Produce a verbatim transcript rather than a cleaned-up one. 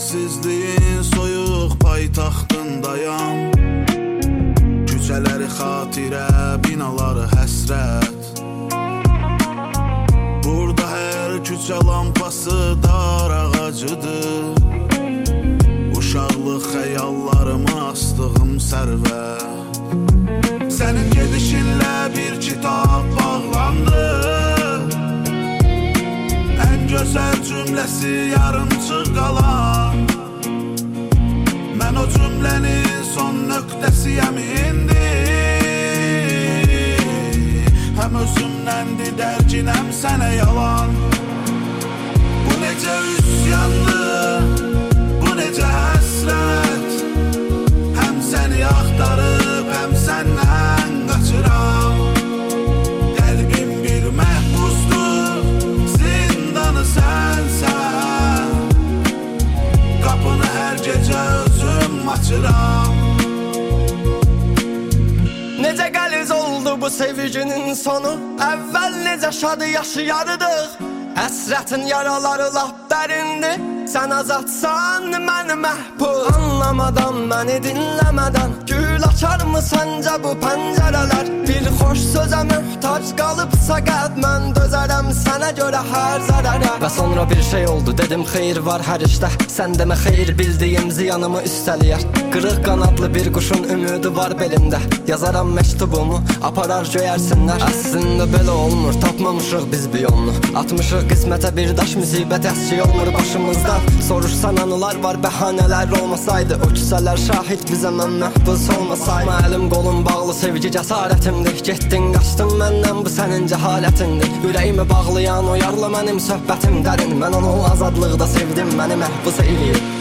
Səssizliyin soyuq paytaxtındayam. Küçələri xatirə, binaları həsrət. Burada hər küçə lampası dar ağacıdır. Uşaqlıq xəyallarımı astığım sərvət. Sənin gedişinlə bir kitab bağlandı. Ən gözəl cümləsi yarımçıq qalan. Mən o cümlənin son nöqtəsiyəm indi. Həm özümləndir dərkinəm sənə yalan. Bu necə üsyandır, bu necə həsrət. Həm səni axtarıb, həm səndən qaçıram. Qəlbim bir məhbusdur, zindanı sənsən. Qapını hər gecə özüm açıram. Necə qəliz oldu bu sevginin sonu. Əvvəl necə şadı yaşayardıq. Həsrətin yaraları lap dərindir. Sən azadsan, məni məhbus. Anlamadan, məni dinləmədən gül açar mı səncə bu pəncərələr? Bir xoş sözə mühtac qalıbsa qəlb, mən dözərəm sənə görə hər zərərə. Və sonra bir şey oldu, dedim xeyir var hər işdə. Sən demə xeyir, bildiyim ziyanımı üstəliyər. Qırıq qanadlı bir quşun ümidi var belimdə. Yazaram məktubumu, aparar göyərsinlər. Əslində belə olmur, tapmamışıq biz bir yolunu. Atmışıq qismətə bir daş müsibət, əski olmur başımızdan. Soruşsan anılar var, bəhanələr olmasaydı. O küsələr şahid bizə, mən məhbus olmasaydı. Əlim qolum bağlı, sevgi cəsarətimdir. Getdin, qaçdın məndən, bu sənin cəhalətindir. Ürəyimi bağlayan o yarla mənim söhbətim dərin. Mən onu azadlıqda sevdim, məni məhbus eləyir.